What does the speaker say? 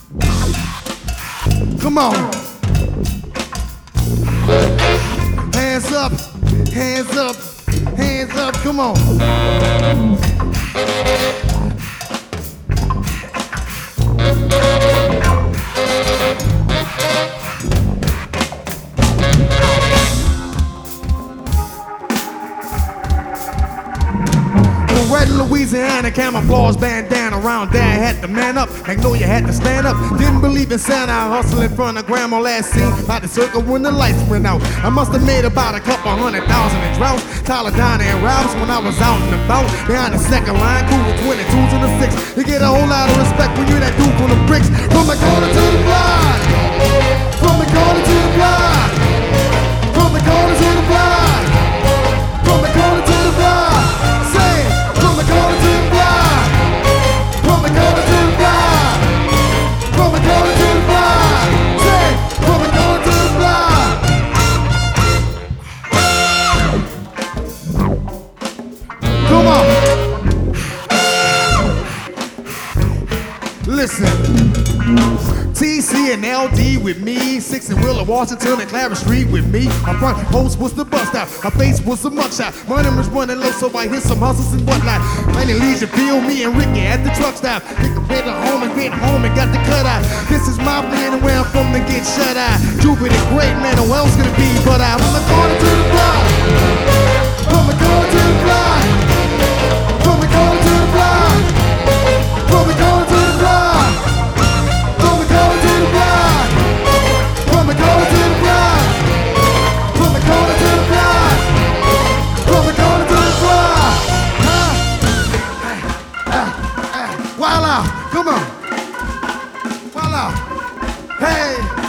Come on. Hands up, hands up, hands up, come on. Red Louisiana camouflage bandana around dad had to man up. Magnolia had to stand up. Didn't believe in Santa. I hustled in front of grandma last seen by the circle when the lights went out. I must have made about a couple 100,000 in droughts. Tyler, Donna, and Ralphs when I was out and about. Behind the second line, cool with 22s and the 6. You get a whole lot of respect when you're that dude on the bricks. From the corner to the block. From the corner to the block. From the corner to the block. From the corner to the block. Say it. From the corner to the block. From the corner to the block. From the corner to the block. Say it. From the corner to the block. Come on. Listen. TC and LD with me, 6 and Willa, Washington and Clarence Street with me. My front post was the bust out, my face was a mugshot. Money was running low, so I hit some hustles and whatnot. Many leisure feel me and Ricky at the truck stop. Pick a bit of home and get home and got the cut out. This is my plan and where I'm from to get shut out. Jupiter great, man, who else gonna be but I? From the corner to the block. From the corner to the block. From the corner to the block. From the corner to the block. From the corner to the block. From the corner to the block. From the corner to the block. From the corner to the block. Wild out, come on. Wild out. Hey.